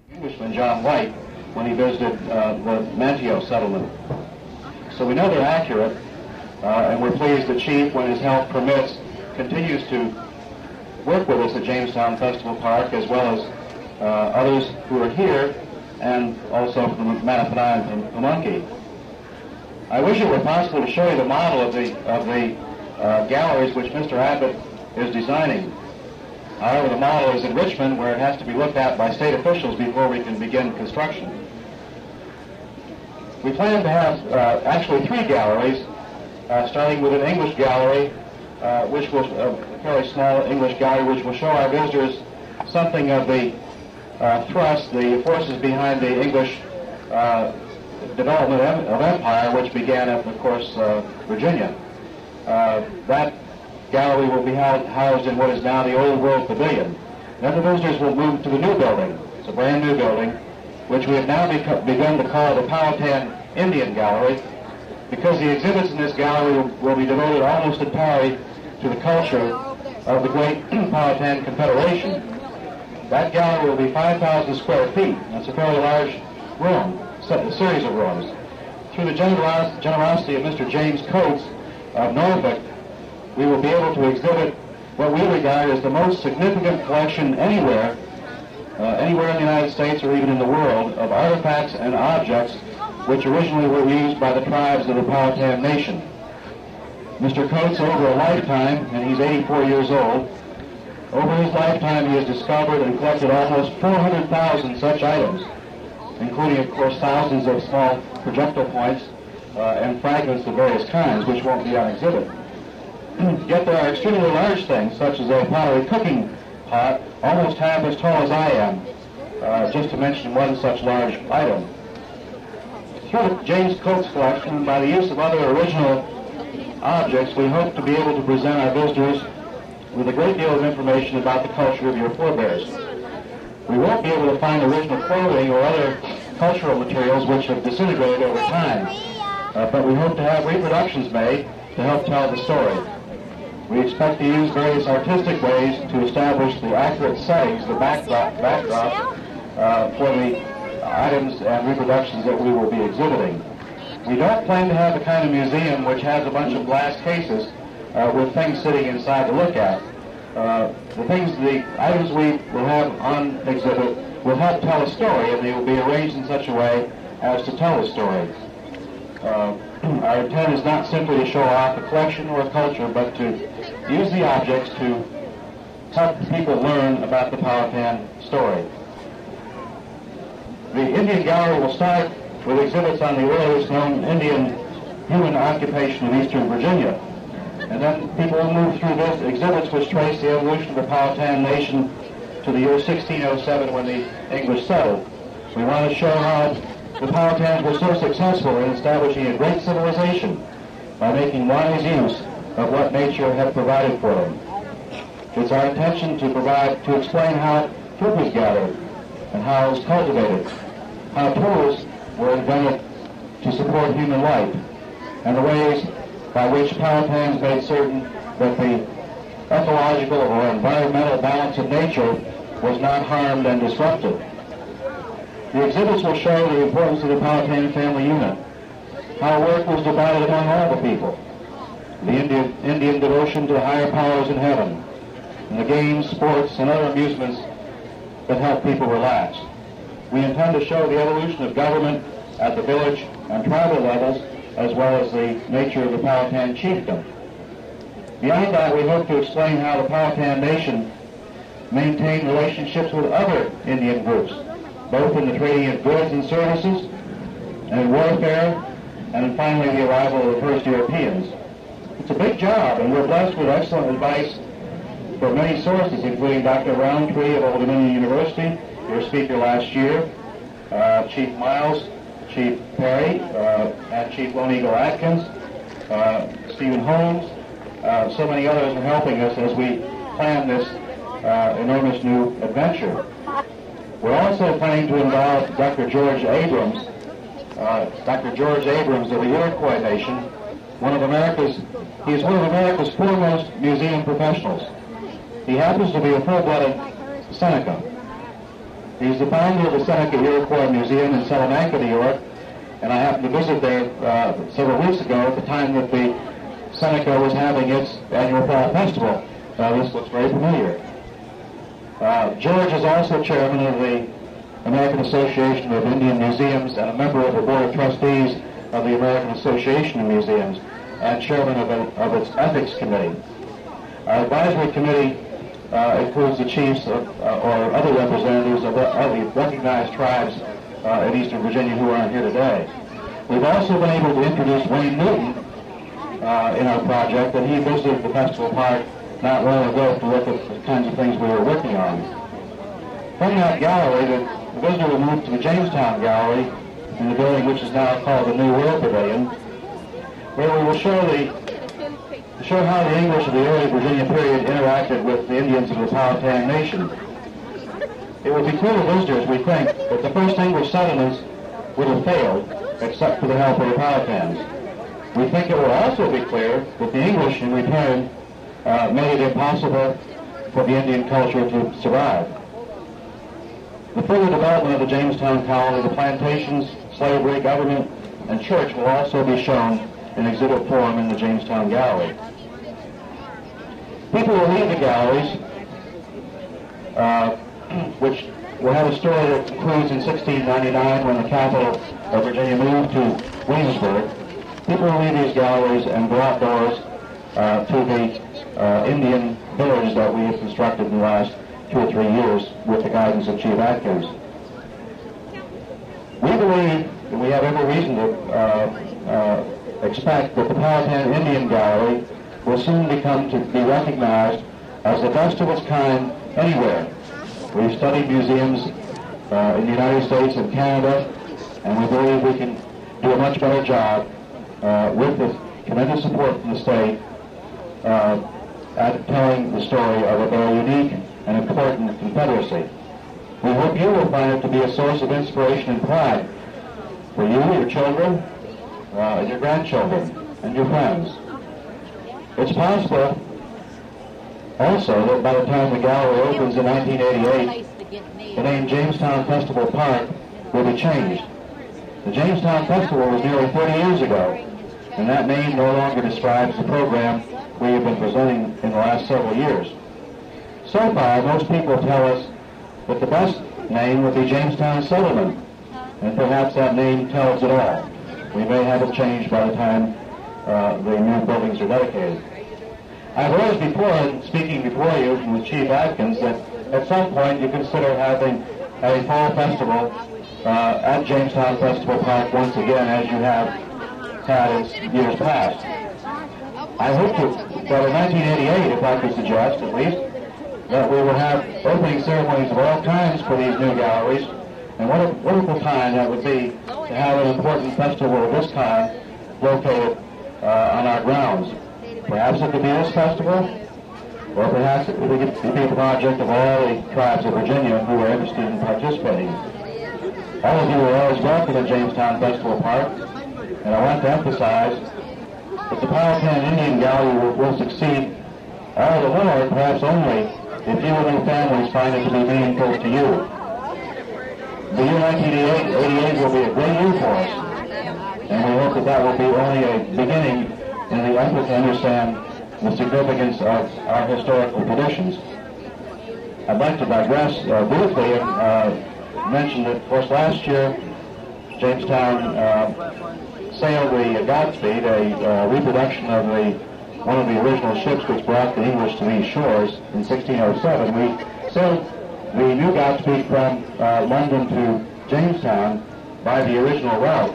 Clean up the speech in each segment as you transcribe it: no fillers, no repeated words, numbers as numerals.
Englishman John White when he visited the Manteo settlement. So we know they're accurate, and we're pleased that Chief, when his health permits, continues to work with us at Jamestown Festival Park, as well as others who are here, and also from Mattapan and Pamunkey. I wish it were possible to show you the model of the galleries which Mr. Abbott is designing. However, the model is in Richmond, where it has to be looked at by state officials before we can begin construction. We plan to have actually 3 galleries, starting with an English gallery, which will a fairly small English gallery, which will show our visitors something of the thrust, the forces behind the English development of empire, which began at, of course, Virginia. That gallery will be housed in what is now the Old World Pavilion. Then the visitors will move to the new building. It's a brand new building, which we have now begun to call the Powhatan Indian Gallery, because the exhibits in this gallery will be devoted almost entirely to the culture of the great Powhatan Confederation. That gallery will be 5,000 square feet. That's a fairly large room, a series of rooms. Through the generosity of Mr. James Coates of Norfolk, we will be able to exhibit what we regard as the most significant collection anywhere in the United States or even in the world, of artifacts and objects which originally were used by the tribes of the Powhatan Nation. Mr. Coates, over a lifetime, and he's 84 years old, over his lifetime he has discovered and collected almost 400,000 such items, including, of course, thousands of small projectile points and fragments of various kinds, which won't be on exhibit. Yet there are extremely large things, such as a pottery cooking pot, almost half as tall as I am, just to mention one such large item. Through the James Coates collection, and by the use of other original objects, we hope to be able to present our visitors with a great deal of information about the culture of your forebears. We won't be able to find original clothing or other cultural materials which have disintegrated over time, but we hope to have reproductions made to help tell the story. We expect to use various artistic ways to establish the accurate settings, the backdrop for the items and reproductions that we will be exhibiting. We don't plan to have the kind of museum which has a bunch of glass cases with things sitting inside to look at. The items we will have on exhibit will help tell a story, and they will be arranged in such a way as to tell a story. Our intent is not simply to show off a collection or a culture, but to use the objects to help people learn about the Powhatan story. The Indian Gallery will start with exhibits on the earliest known Indian human occupation of eastern Virginia. And then people will move through those exhibits which trace the evolution of the Powhatan Nation to the year 1607 when the English settled. We want to show how the Powhatans were so successful in establishing a great civilization by making wise use of what nature had provided for them. It's our intention to explain how food was gathered and how it was cultivated, how tools were invented to support human life, and the ways by which Powhatans made certain that the ecological or environmental balance of nature was not harmed and disrupted. The exhibits will show the importance of the Powhatan family unit, how work was divided among all the people, the Indian devotion to the higher powers in heaven, and the games, sports, and other amusements that help people relax. We intend to show the evolution of government at the village and tribal levels, as well as the nature of the Powhatan chiefdom. Beyond that, we hope to explain how the Powhatan Nation maintained relationships with other Indian groups, both in the trading of goods and services, and in warfare, and finally the arrival of the first Europeans. It's a big job, and we're blessed with excellent advice from many sources, including Dr. Roundtree of Old Dominion University, your speaker last year, Chief Miles, Chief Perry, and Chief Lone Eagle Atkins, Stephen Holmes. So many others are helping us as we plan this enormous new adventure. We're also planning to involve Dr. George Abrams of the Iroquois Nation, he is one of America's foremost museum professionals. He happens to be a full-blooded Seneca. He's the founder of the Seneca Iroquois Museum in Salamanca, New York, and I happened to visit there several weeks ago at the time that the Seneca was having its annual fall festival. This looks very familiar. George is also chairman of the American Association of Indian Museums and a member of the Board of Trustees of the American Association of Museums and chairman of its Ethics Committee. Our advisory committee includes the chiefs or other representatives of the recognized tribes in Eastern Virginia who aren't here today. We've also been able to introduce Wayne Newton in our project, and he visited the festival park not long ago to look at the kinds of things we were working on. From that gallery, the visitor will move to the Jamestown Gallery in the building which is now called the New World Pavilion, where we will show how the English of the early Virginia period interacted with the Indians of the Powhatan Nation. It will be clear to visitors, we think, that the first English settlements would have failed except for the help of the Powhatans. We think it will also be clear that the English, in return, made it impossible for the Indian culture to survive. The further development of the Jamestown colony, the plantations, slavery, government, and church will also be shown in exhibit form in the Jamestown Gallery. People will leave the galleries, which will have a story that concludes in 1699 when the capital of Virginia moved to Williamsburg. People will leave these galleries and go outdoors to the Indian village that we have constructed in the last 2 or 3 years with the guidance of Chief Atkins. We believe, and we have every reason to expect, that the Powhatan Indian Gallery will soon become to be recognized as the best of its kind anywhere. We've studied museums in the United States and Canada, and we believe we can do a much better job with the tremendous support from the state at telling the story of a very unique and important confederacy. We hope you will find it to be a source of inspiration and pride for you, your children, your grandchildren, and your friends. It's possible also that by the time the gallery opens in 1988, the name Jamestown Festival Park will be changed. The Jamestown Festival was nearly 30 years ago, and that name no longer describes the program we have been presenting in the last several years. So far, most people tell us that the best name would be Jamestown Settlement, and perhaps that name tells it all. We may have it changed by the time the new buildings are dedicated. I've urged before, in speaking before you with Chief Atkins, that at some point you consider having a fall festival at Jamestown Festival Park once again, as you have had in years past. I hope that in 1988, if I could suggest at least, that we will have opening ceremonies of all kinds for these new galleries, and what a wonderful time that would be to have an important festival of this kind located on our grounds. Perhaps it could be this festival, or perhaps it could be a project of all the tribes of Virginia who are interested in participating. All of you are always welcome at Jamestown Festival Park, and I want to emphasize that the Powhatan Indian Gallery will succeed all the more, perhaps only, if you and your families find it to be meaningful to you. The year 1988 will be a great year for us, and we hope that that will be only a beginning in the effort to understand the significance of our historical traditions. I'd like to digress briefly and mention that, of course, last year Jamestown sailed the Godspeed, a reproduction of one of the original ships which brought the English to these shores in 1607. We sailed the new Godspeed from London to Jamestown by the original route.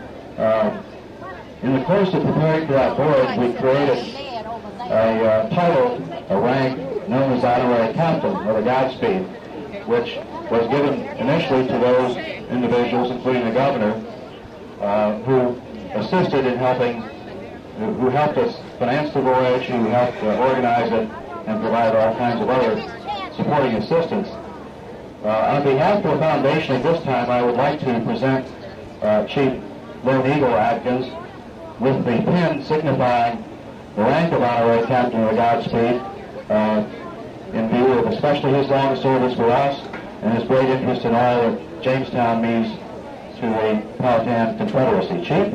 In the course of preparing for that voyage, we created a title, a rank known as honorary captain of the Godspeed, which was given initially to those individuals, including the governor, who assisted in who helped us finance the voyage, who helped organize it, and provide all kinds of other supporting assistance. On behalf of the foundation at this time, I would like to present Chief Lone Eagle Atkins with the pin signifying the rank of honorary captain of the Godspeed in view of especially his long service for us and his great interest in all that Jamestown means to the Powhatan Confederacy. Chief?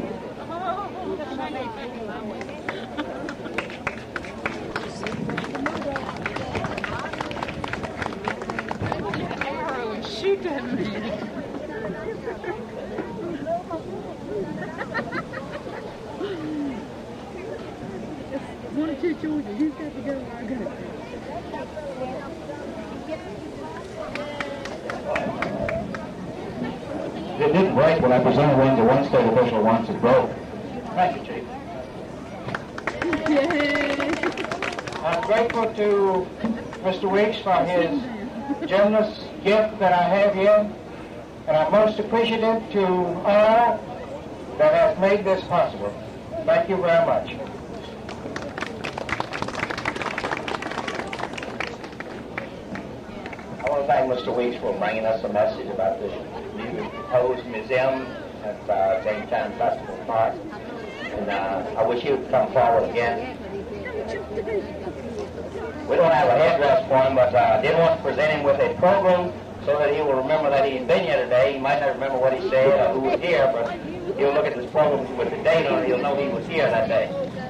Shoot at me. One of your children, he's got to go. I got it. It didn't break when I presented one to one state official once. It broke. Thank you, Chief. Yay. I'm grateful to Mr. Weeks for his generous gift that I have here, and I'm most appreciative to all that has made this possible. Thank you very much. I want to thank Mr. Weeks for bringing us a message about this new proposed museum at Jamestown Festival Park. And I wish he would come forward again. We don't have a headdress for him, but I did want to present him with a program so that he will remember that he's been here today. He might not remember what he said or who was here, but he'll look at this program with the date on it. He'll know he was here that day.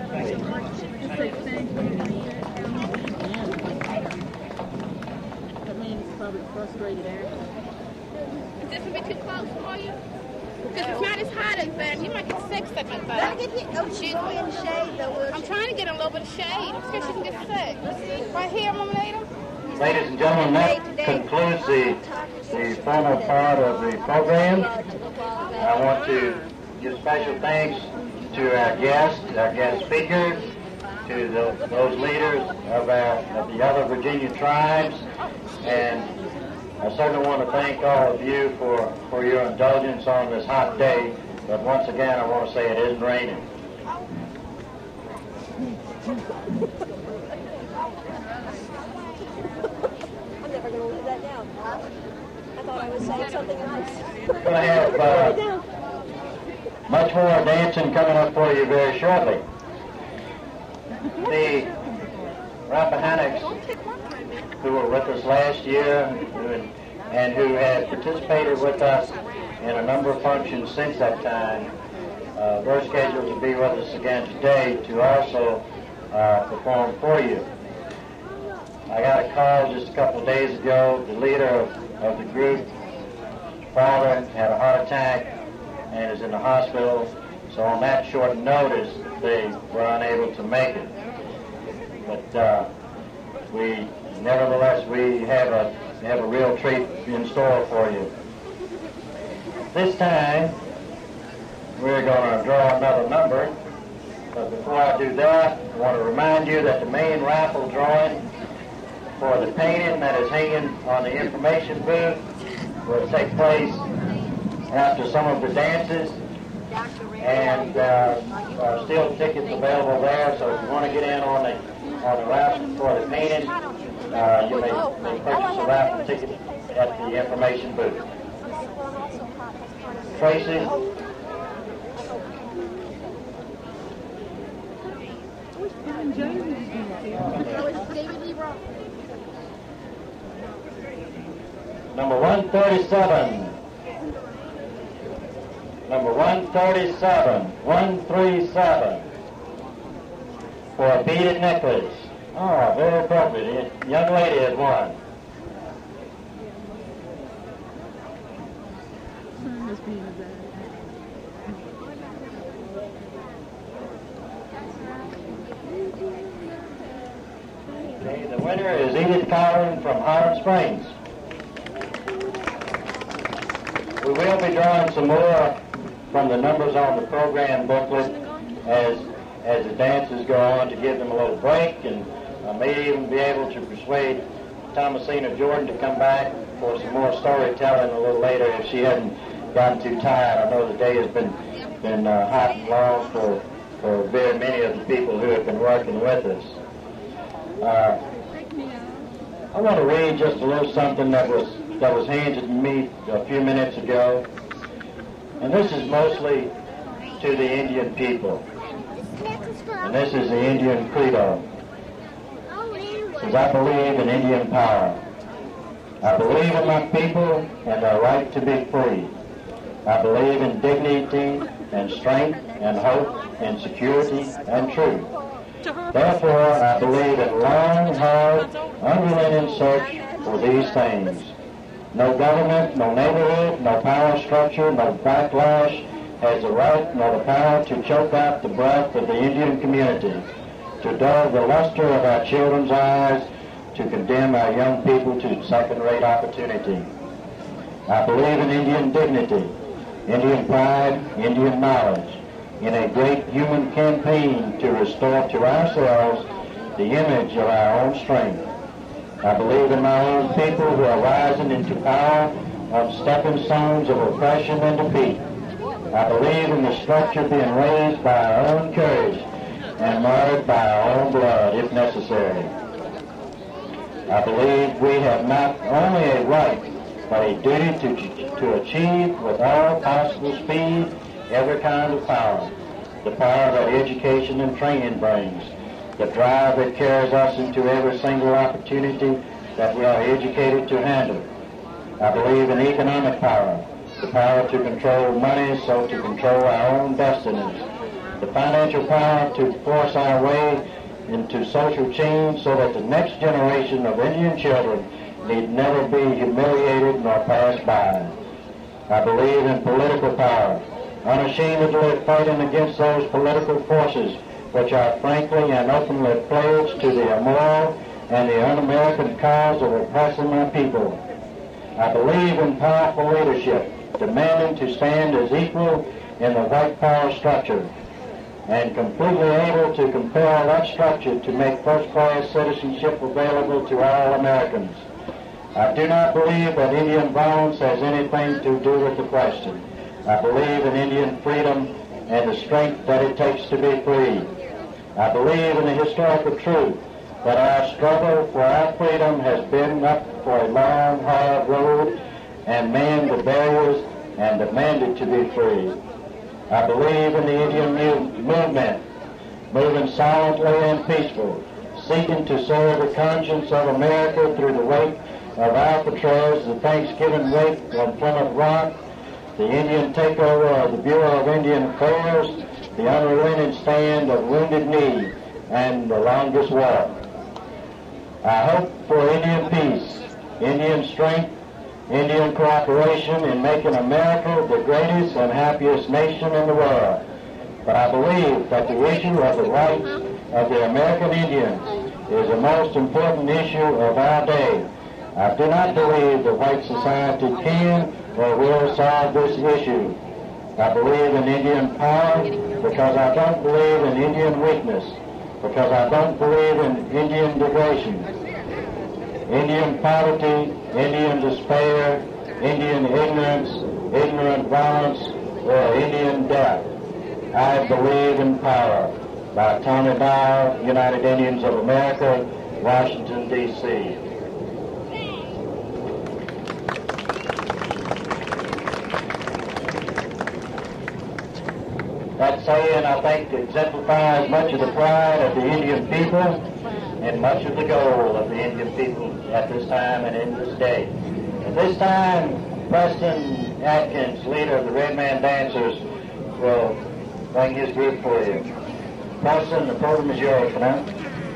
Frustrated area. Is this a bit too close for you? Because it's not as hot as that. You might get sick stepping inside. I get hit. Oh, she's in the shade, though. I'm trying to get a little bit of shade. I'm scared she can get sick. Right here, Mama Nada. Ladies and gentlemen, that concludes the formal part of the program. I want to give special thanks to our guest speakers, to those leaders of the other Virginia tribes, and I certainly want to thank all of you for your indulgence on this hot day. But once again, I want to say it isn't raining. I'm never going to live that down. I thought I was saying something else. We're going to have much more dancing coming up for you very shortly. The Rappahannock, who were with us last year and who had participated with us in a number of functions since that time, they're scheduled to be with us again today to also perform for you. I got a call just a couple of days ago. The leader of the group, father, had a heart attack and is in the hospital. So on that short notice, they were unable to make it. But nevertheless, we have a real treat in store for you. This time, we're going to draw another number. But before I do that, I want to remind you that the main raffle drawing for the painting that is hanging on the information booth will take place after some of the dances. And there are still tickets available there, so if you want to get in on the raffle for the painting, you may purchase a raffle ticket at the information booth. Tracy? Number 137. Number 137. 137. For a beaded necklace. Oh, very appropriate. The young lady has won. Okay, the winner is Edith Cowling from Highland Springs. We will be drawing some more from the numbers on the program booklet as the dances go on to give them a little break, and I may even be able to persuade Thomasina Jordan to come back for some more storytelling a little later if she hadn't gotten too tired. I know the day has been hot and long for very many of the people who have been working with us. I want to read just a little something that was handed to me a few minutes ago, and this is mostly to the Indian people. And this is the Indian credo. Because I believe in Indian power. I believe in my people and their right to be free. I believe in dignity and strength and hope and security and truth. Therefore, I believe in long, hard, unrelenting search for these things. No government, no neighborhood, no power structure, no backlash has the right nor the power to choke out the breath of the Indian community, to dull the luster of our children's eyes, to condemn our young people to second-rate opportunity. I believe in Indian dignity, Indian pride, Indian knowledge, in a great human campaign to restore to ourselves the image of our own strength. I believe in my own people who are rising into power on stepping stones of oppression and defeat. I believe in the structure being raised by our own courage and marred by our own blood, if necessary. I believe we have not only a right, but a duty to achieve with all possible speed every kind of power. The power that education and training brings, the drive that carries us into every single opportunity that we are educated to handle. I believe in economic power, the power to control money so to control our own destinies, the financial power to force our way into social change so that the next generation of Indian children need never be humiliated nor pass by. I believe in political power, unashamedly fighting against those political forces which are frankly and openly pledged to the immoral and the un-American cause of oppressing my people. I believe in powerful leadership, demanding to stand as equal in the white power structure, and completely able to compel that structure to make first-class citizenship available to all Americans. I do not believe that Indian violence has anything to do with the question. I believe in Indian freedom and the strength that it takes to be free. I believe in the historical truth that our struggle for our freedom has been up for a long, hard road and manned the barriers and demanded to be free. I believe in the Indian movement, moving silently and peaceful, seeking to serve the conscience of America through the wake of Alcatraz, the Thanksgiving wake on Plymouth Rock, the Indian takeover of the Bureau of Indian Affairs, the unrelenting stand of Wounded Knee, and the longest walk. I hope for Indian peace, Indian strength, Indian cooperation in making America the greatest and happiest nation in the world. But I believe that the issue of the rights of the American Indians is the most important issue of our day. I do not believe that white society can or will solve this issue. I believe in Indian power because I don't believe in Indian weakness, because I don't believe in Indian degradation, Indian poverty, Indian despair, Indian ignorance, ignorant violence, or Indian death. I believe in power. By Tony Dow, United Indians of America, Washington, D.C. That saying, I think, exemplifies much of the pride of the Indian people and much of the goal of the Indian people at this time and in this day. At this time, Preston Atkins, leader of the Red Man Dancers, will bring his group for you. Preston, the program is yours for now.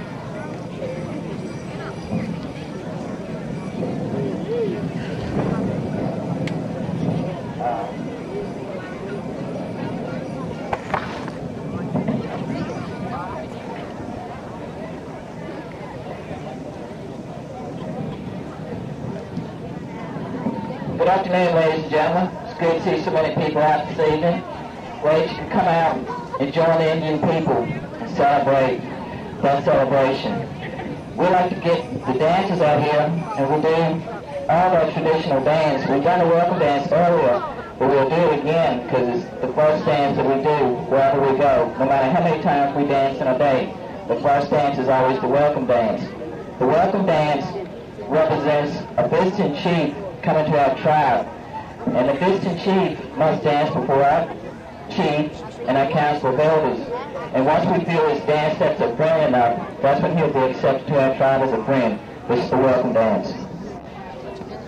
Good afternoon, ladies and gentlemen. It's good to see so many people out this evening. Glad you can come out and join the Indian people and celebrate that celebration. We like to get the dancers out here, and we'll do all our traditional dance. We've done the welcome dance earlier, but we'll do it again because it's the first dance that we do wherever we go. No matter how many times we dance in a day, the first dance is always the welcome dance. The welcome dance represents a visiting chief coming to our tribe, and the visiting chief must dance before our chief and our council of elders. And once we feel his dance steps are friendly enough, that's when he'll be accepted to our tribe as a friend. This is the welcome dance.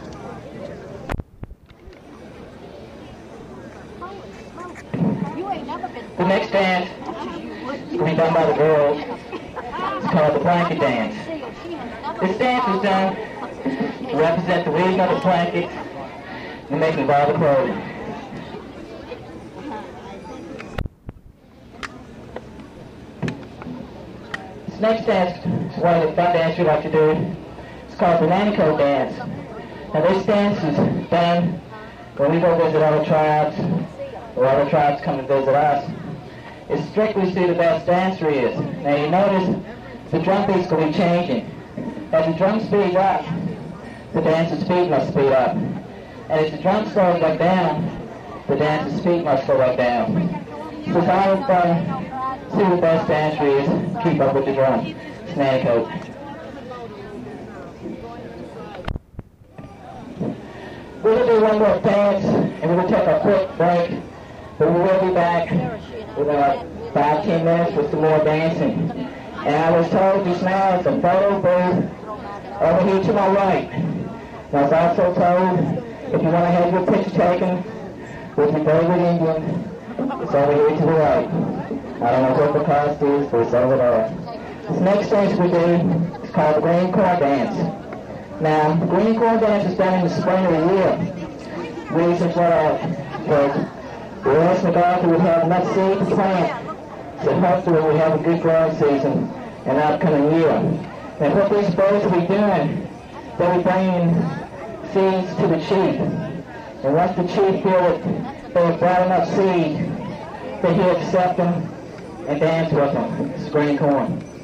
The next dance will be done by the girls. It's called the blanket dance. This dance is done to represent the weaving of the blanket and the making of all the clothing. This next dance is one of the fun dances we like to do. It's called the nanny coat dance. Now this dance is done when we go visit other tribes, or other tribes come and visit us. It's strictly to see the best dancer is. Now you notice the drum beats will be changing. As the drum speeds up, the dancer's feet must speed up. And as the drum slows back down, the dancer's feet must slow back down. So it's always fun to see the best dancer is, keep up with the drum. It's nanny coat. We're going to do one more dance, and we're going to take a quick break, but we will be back in about 5-10 minutes with some more dancing. And I was told just now it's a photo booth over here to my right. And I was also told if you want to have your picture taken with your favorite Indian, it's over here to the right. I don't know what the cost is, but it's over there. This next dance we do is called the green corn dance. Now, the green corn dance is done in the spring of the year. Reason for that, because the last MacArthur would have enough seed to plant, so hopefully we have a good growing season in the upcoming year. And what these birds will be doing, they'll be bringing seeds to the chief. And once the chief feels that they've brought enough seed, that he'll accept them and dance with them. It's green corn.